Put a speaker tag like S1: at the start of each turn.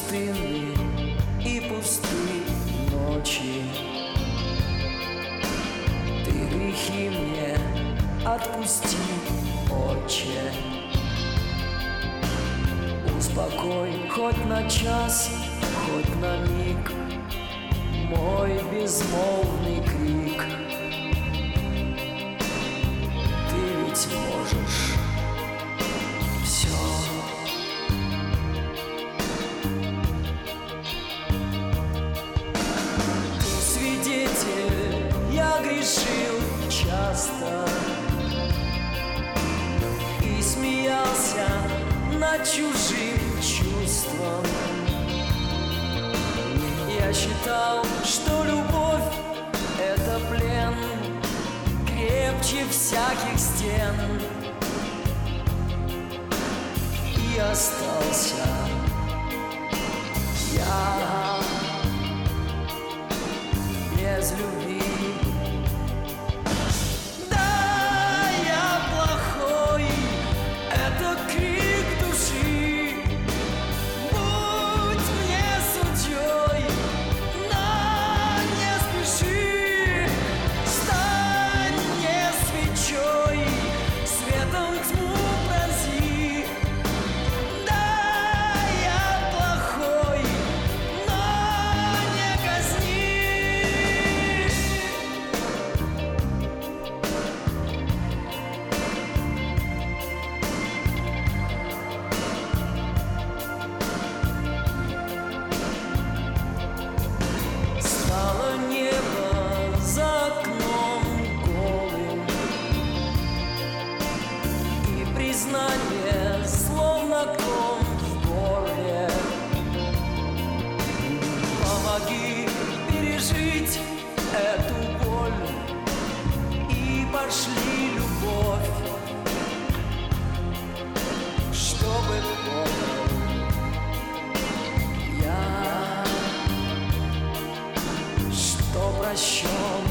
S1: пустынны и пусты ночи. Ты грехи мне отпусти, Отче. Успокой хоть на час, хоть на миг мой безмолвный крик. Ты ведь можешь все. Ты свидетель, я грешил часто и смеялся над чужим чувством. Я считал, что любовь — это плен крепче всяких стен, и остался я без любви. Да, я плохой, это крик души. Будь мне судьей, но не спеши. Стань мне свечой, светом тьму пронзи. Да, я плохой, но не казни. Стало небо за окном голым, и признание словно ком в горле. Помоги пережить эту боль и пошли любовь, чтобы понял я, что прощен